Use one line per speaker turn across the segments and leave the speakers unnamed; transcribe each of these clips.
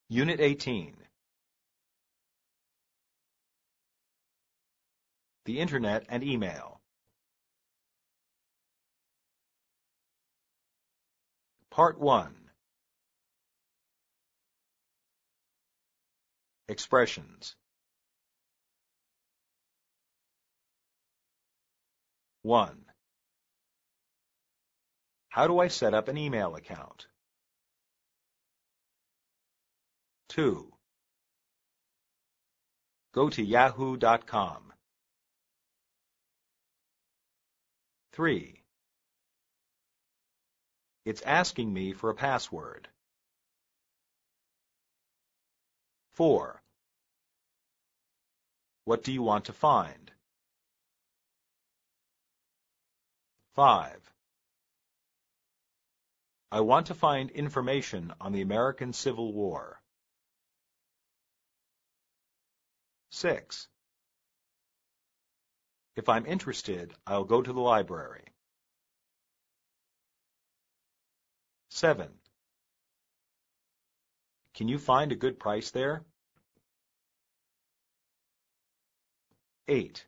Unit 18. The Internet and Email. Part 1. Expressions. 1. How do I set up an email account? 2. Go to yahoo.com. 3. It's asking me for a password. 4. What do you want to find? 5. I want to find information on the American Civil War. 6. If I'm interested, I'll go to the library. 7. Can you find a good price there? 8.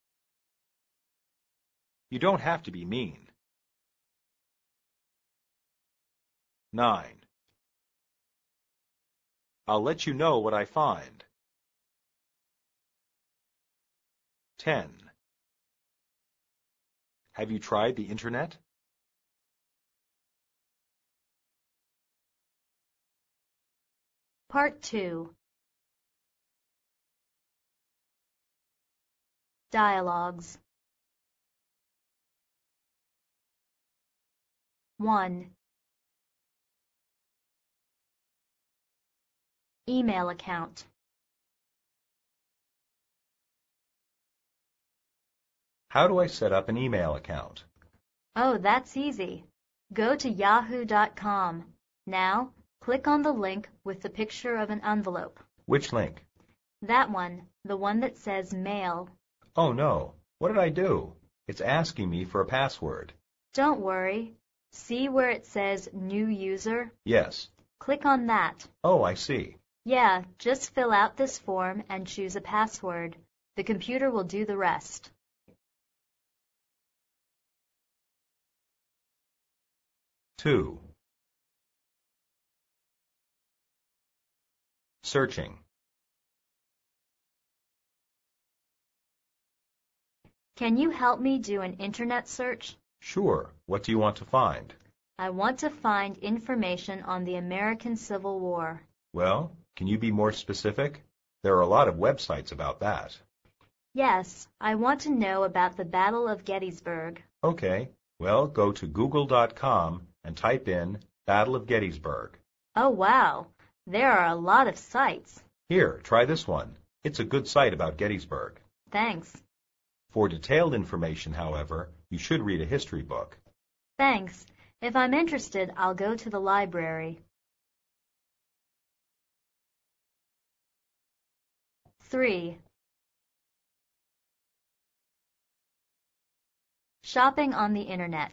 You don't have to be mean. 9. I'll let you know what I find. 10. Have you tried the Internet?
Part 2. Dialogues. 1. Email account.
How do I set up an email account?
Oh, that's easy. Go to yahoo.com. Now, click on the link with the picture of an envelope.
Which link?
That one, the one that says Mail.
Oh no, what did I do? It's asking me for a password.
Don't worry. See where it says New User?
Yes.
Click on that.
Oh, I see.
Yeah, just fill out this form and choose a password. The computer will do the rest.
2. Searching.
Can you help me do an internet search?
Sure. What do you want to find?
I want to find information on the American Civil War.
Well, can you be more specific? There are a lot of websites about that.
Yes, I want to know about the Battle of Gettysburg.
Okay. Well, go to google.com and type in Battle of Gettysburg.
Oh, wow. There are a lot of sites.
Here, try this one. It's a good site about Gettysburg.
Thanks.
For detailed information, however, you should read a history book.
Thanks. If I'm interested, I'll go to the library. 3. Shopping on the Internet.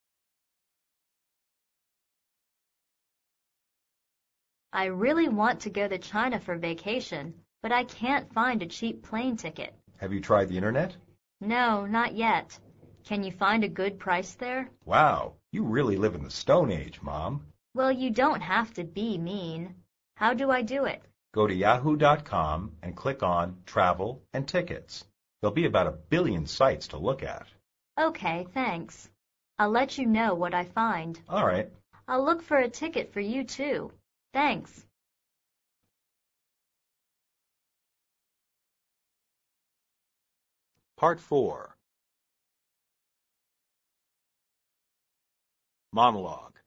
I really want to go to China for vacation, but I can't find a cheap plane ticket.
Have you tried the Internet?
No, not yet. Can you find a good price there?
Wow, you really live in the Stone Age, Mom.
Well, you don't have to be mean. How do I do it?
Go to yahoo.com and click on Travel and Tickets. There'll be about 1 billion sites to look at.
Okay, thanks. I'll let you know what I find.
All right.
I'll look for a ticket for you, too. Thanks.
Part 4. Monologue.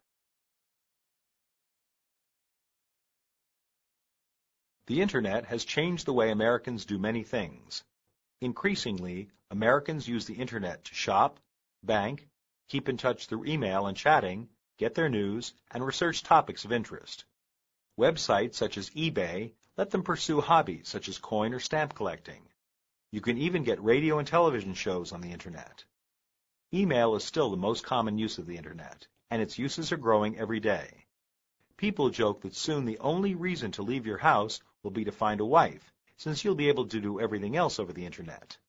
The Internet has changed the way Americans do many things. Increasingly, Americans use the Internet to shop, bank, keep in touch through email and chatting, get their news, and research topics of interest. Websites such as eBay let them pursue hobbies such as coin or stamp collecting. You can even get radio and television shows on the Internet. Email is still the most common use of the Internet, and its uses are growing every day. People joke that soon the only reason to leave your house will be to find a wife, since you'll be able to do everything else over the Internet.